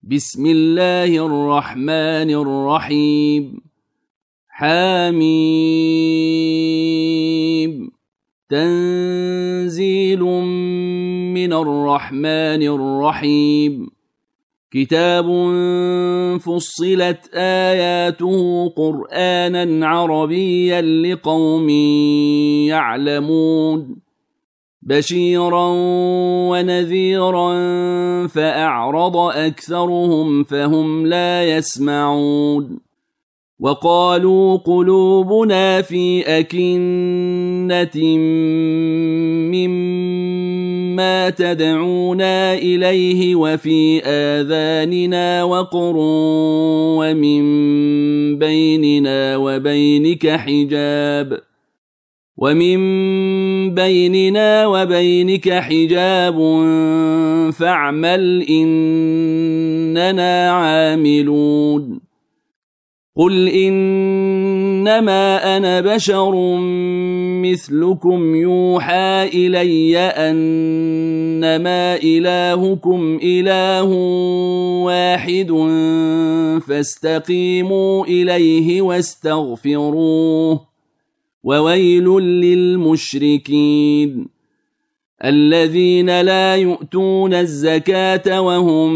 بسم الله الرحمن الرحيم. حميم. تنزيل من الرحمن الرحيم. كتاب فصلت آياته قرآنا عربيا لقوم يعلمون. بشيرا ونذيرا فأعرض أكثرهم فهم لا يسمعون. وقالوا قلوبنا في أكنة مما تدعونا إليه وفي آذاننا وقر ومن بيننا وبينك حجاب فاعمل إننا عاملون. قل إنما أنا بشر مثلكم يوحى إلي أنما إلهكم إله واحد فاستقيموا إليه واستغفروه وويل للمشركين الذين لا يؤتون الزكاة وهم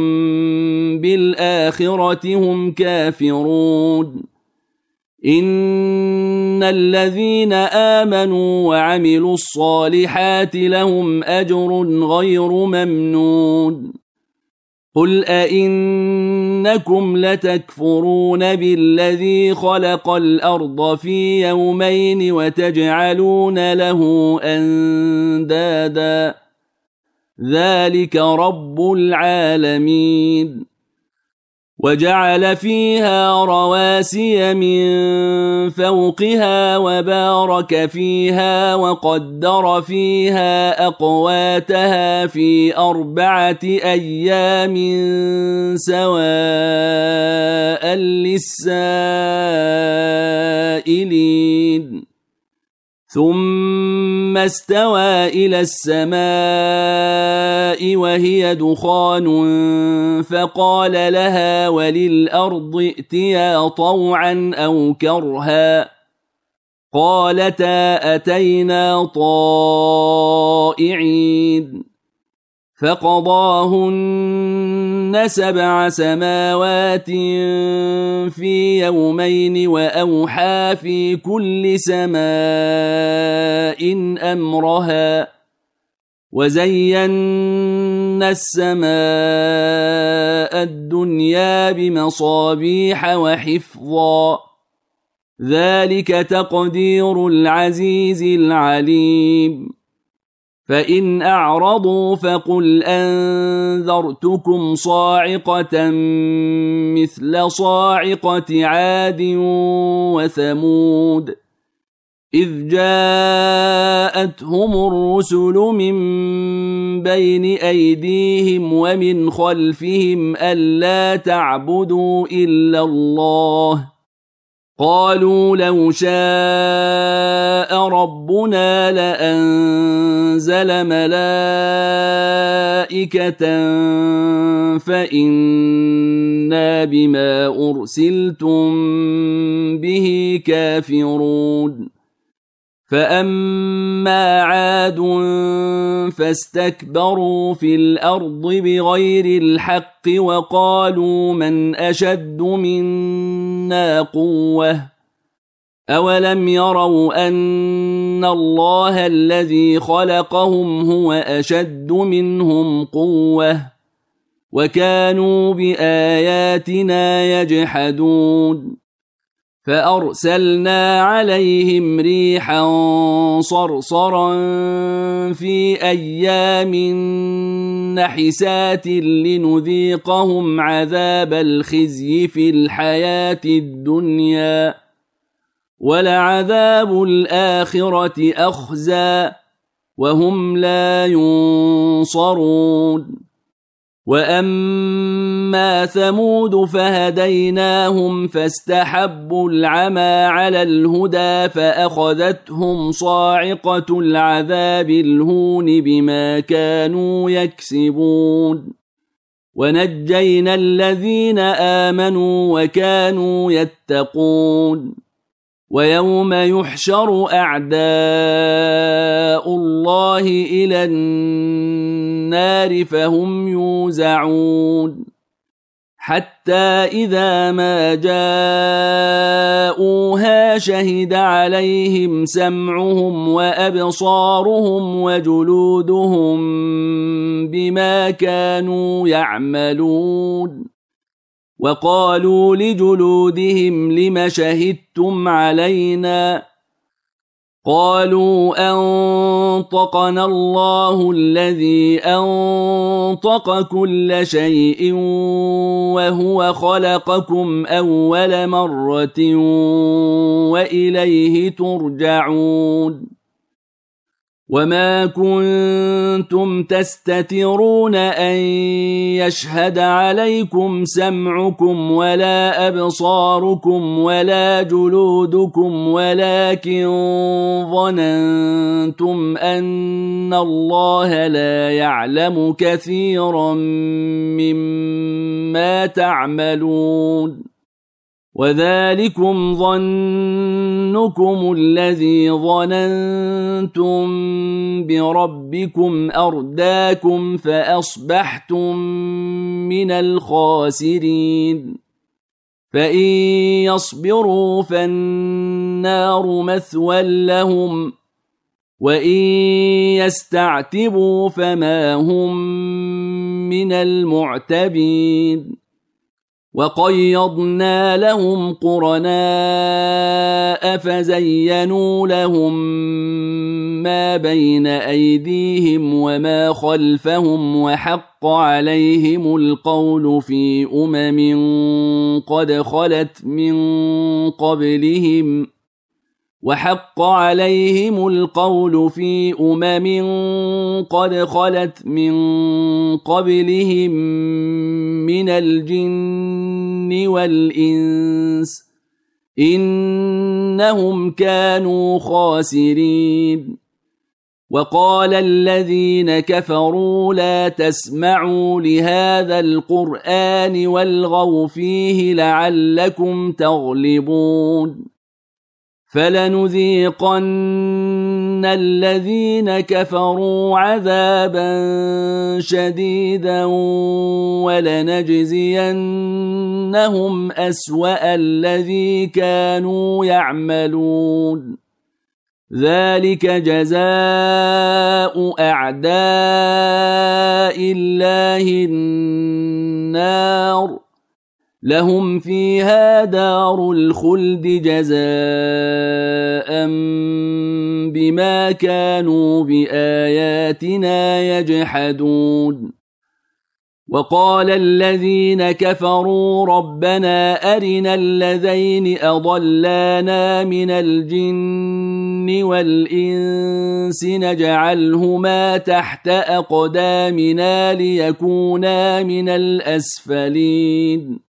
بالآخرة هم كافرون. إن الذين آمنوا وعملوا الصالحات لهم أجر غير ممنون. قل أئنكم لتكفرون بالذي خلق الأرض في يومين وتجعلون له أندادا ذلك رب العالمين. وجعل فيها رواسي من فوقها وبارك فيها وقدر فيها أقواتها في 4 أيام سواء للسائلين. ثم استوى إلى السماء وهي دخان فقال لها وللأرض ائتيا طوعا أو كرها قالتا أتينا طائعين. فقضاهن 7 سماوات في يومين وأوحى في كل سماء أمرها وزينا السماء الدنيا بمصابيح وحفظا ذلك تقدير العزيز العليم. فإن أعرضوا فقل أنذرتكم صاعقة مثل صاعقة عاد وثمود إذ جاءتهم الرسل من بين أيديهم ومن خلفهم ألا تعبدوا إلا الله قالوا لو شاء ربنا لأنزل ملائكة فإنا بما أرسلتم به كافرون. فأما عاد فاستكبروا في الأرض بغير الحق وقالوا من أشد منا قوة أولم يروا أن الله الذي خلقهم هو أشد منهم قوة وكانوا بآياتنا يجحدون. فأرسلنا عليهم ريحا صرصرا في أيام نحسات لنذيقهم عذاب الخزي في الحياة الدنيا ولعذاب الآخرة أخزى وهم لا ينصرون. وأما ثمود فهديناهم فاستحبوا العمى على الهدى فأخذتهم صاعقة العذاب الهون بما كانوا يكسبون. ونجينا الذين آمنوا وكانوا يتقون ويوم يحشر أعداء الله إلى النار فهم يوزعون حتى إذا ما جاءوها شهد عليهم سمعهم وأبصارهم وجلودهم بما كانوا يعملون وقالوا لجلودهم لم شهدتم علينا قالوا أنطقنا الله الذي أنطق كل شيء وهو خلقكم أول مرة وإليه ترجعون وما كنتم تستترون أن يشهد عليكم سمعكم ولا أبصاركم ولا جلودكم ولكن ظننتم أن الله لا يعلم كثيرا مما تعملون وذلكم ظنكم الذي ظننتم بربكم أرداكم فأصبحتم من الخاسرين فإن يصبروا فالنار مثوى لهم وإن يستعتبوا فما هم من المعتبين وقيضنا لهم قرناء فزينوا لهم ما بين أيديهم وما خلفهم وحق عليهم القول في قد خلت من قبلهم وحق عليهم القول في قد خلت من قبلهم من الجن والإنس إنهم كانوا خاسرين وقال الذين كفروا لا تسمعوا لهذا القرآن والغوا فيه لعلكم تغلبون فلنذيقن الذين كفروا عذابا شديدا ولنجزينهم أسوأ الذي كانوا يعملون ذلك جزاء أعداء الله النار لهم فيها دار الخلد جزاء بما كانوا بآياتنا يجحدون وقال الذين كفروا ربنا أرنا الذين أضلانا من الجن والإنس نجعلهما تحت أقدامنا ليكونا من الأسفلين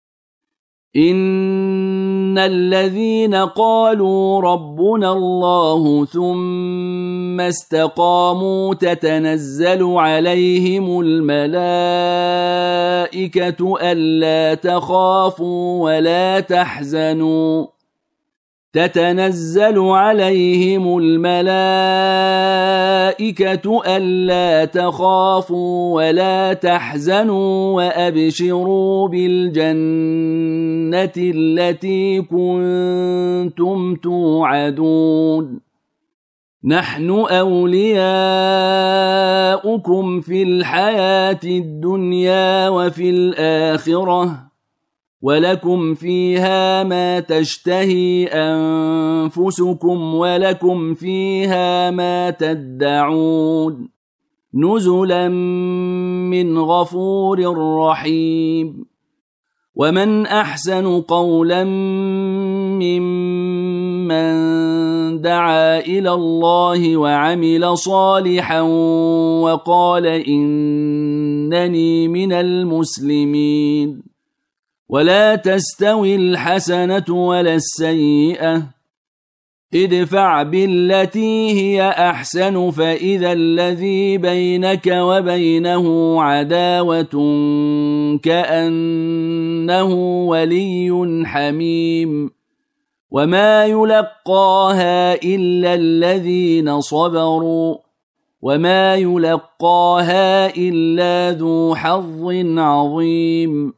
إن الذين قالوا ربنا الله ثم استقاموا تتنزل عليهم الملائكة ألا تخافوا ولا تحزنوا تتنزل عليهم الملائكة ألا تخافوا ولا تحزنوا وأبشروا بالجنة التي كنتم توعدون نحن أولياؤكم في الحياة الدنيا وفي الآخرة ولكم فيها ما تشتهي أنفسكم ولكم فيها ما تدعون نزلا من غفور رحيم ومن أحسن قولا ممن دعا إلى الله وعمل صالحا وقال إنني من المسلمين ولا تستوي الحسنة ولا السيئة ادفع بالتي هي أحسن فإذا الذي بينك وبينه عداوة كأنه ولي حميم وما يلقاها إلا الذين صبروا وما يلقاها إلا ذو حظ عظيم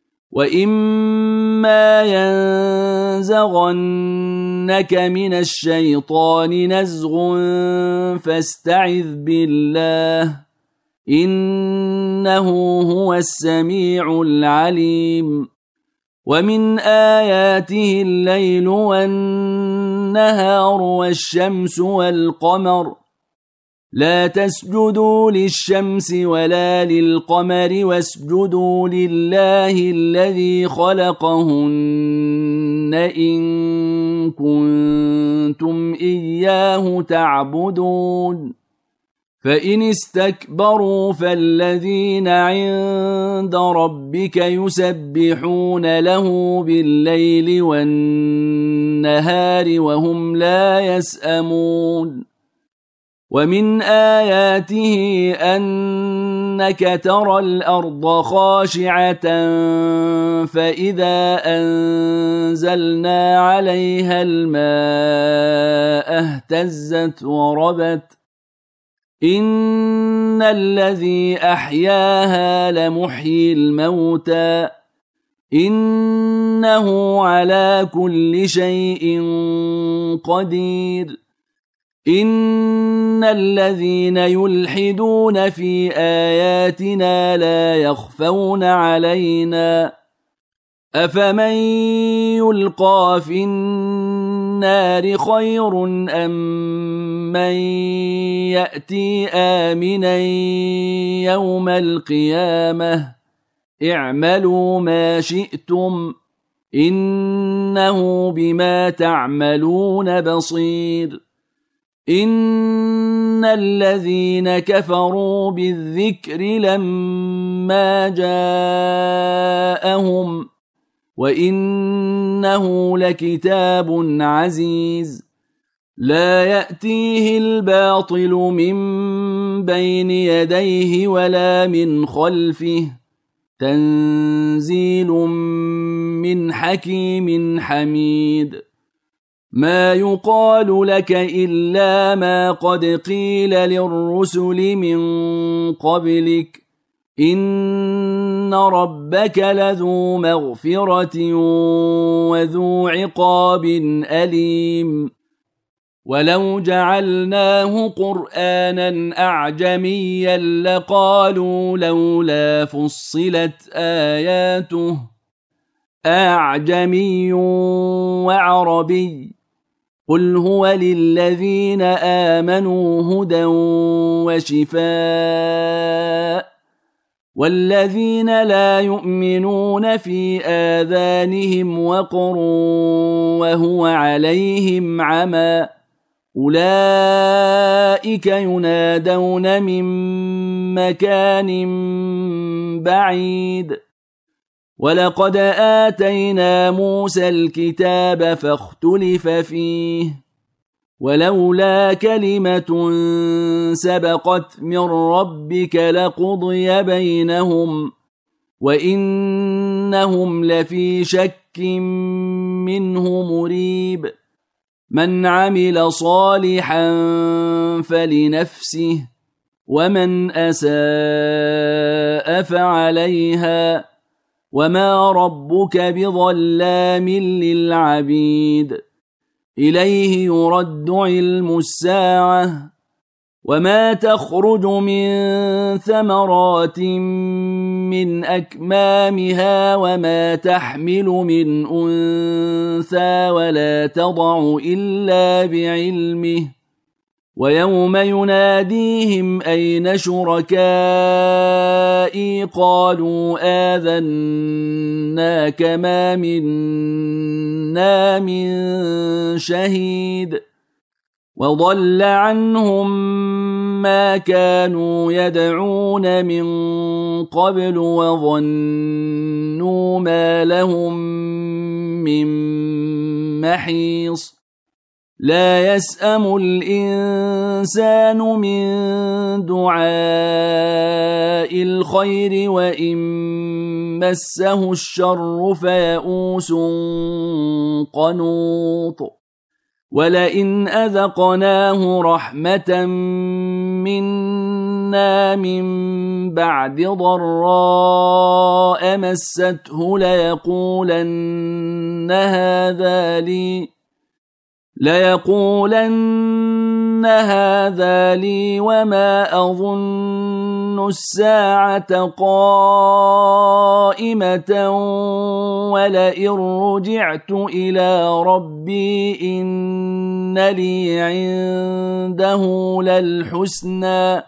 وإما ينزغنك من الشيطان نزغ فاستعذ بالله إنه هو السميع العليم ومن آياته الليل والنهار والشمس والقمر لا تسجدوا للشمس ولا للقمر واسجدوا لله الذي خلقهن إن كنتم إياه تعبدون فإن استكبروا فالذين عند ربك يسبحون له بالليل والنهار وهم لا يسأمون ومن آياته أنك ترى الأرض خاشعة فإذا أنزلنا عليها الماء اهتزت وربت إن الذي أحياها لمحيي الموتى إنه على كل شيء قدير إن الذين يلحدون في آياتنا لا يخفون علينا أفمن يلقى في النار خير أم من يأتي آمنا يوم القيامة اعملوا ما شئتم إنه بما تعملون بصير إن الذين كفروا بالذكر لما جاءهم وإنه لكتاب عزيز لا يأتيه الباطل من بين يديه ولا من خلفه تنزيل من حكيم حميد ما يقال لك إلا ما قد قيل للرسل من قبلك إن ربك لذو مغفرة وذو عقاب أليم ولو جعلناه قرآنا أعجميا لقالوا لولا فصلت آياته أعجمي وعربي قل هو للذين آمنوا هدى وشفاء والذين لا يؤمنون في آذانهم وقر وهو عليهم عمى أولئك ينادون من مكان بعيد ولقد آتينا موسى الكتاب فاختلف فيه ولولا كلمة سبقت من ربك لقضي بينهم وإنهم لفي شك منه مريب من عمل صالحا فلنفسه ومن أساء فعليها وما ربك بظلام للعبيد إليه يرد علم الساعة وما تخرج من ثمرات من أكمامها وما تحمل من أنثى ولا تضع إلا بعلمه ويوم يناديهم أين شركائي قالوا آذناك ما منا من شهيد وضل عنهم ما كانوا يدعون من قبل وظنوا ما لهم من محيص لا يسأم الإنسان من دعاء الخير وإن مسه الشر فيئوس قنوط ولئن أذقناه رحمة منا من بعد ضراء مسته ليقولن هذا لي وما أظن الساعة قائمة ولئن رجعت إلى ربي إن لي عنده للحسنى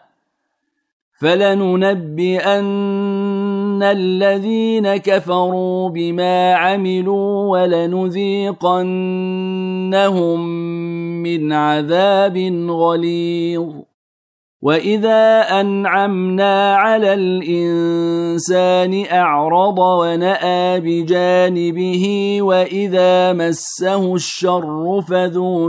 فلننبئن الذين كفروا بما عملوا ولنذيقنهم من عذاب غليظ وإذا أنعمنا على الإنسان أعرض ونأى بجانبه وإذا مسه الشر فذو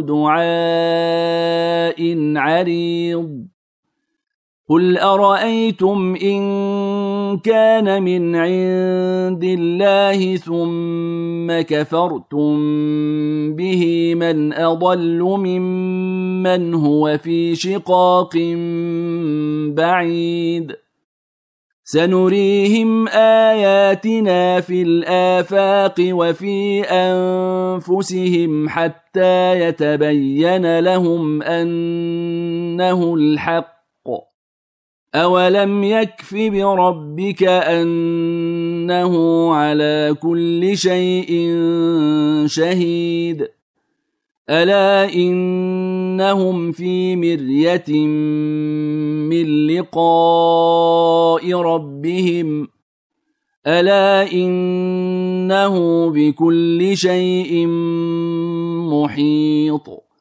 دعاء عريض قل أرأيتم إن كان من عند الله ثم كفرتم به من أضل ممن هو في شقاق بعيد سنريهم آياتنا في الآفاق وفي أنفسهم حتى يتبين لهم أنه الحق أولم يكف بربك أنه على كل شيء شهيد ألا إنهم في مرية من لقاء ربهم ألا إنه بكل شيء محيط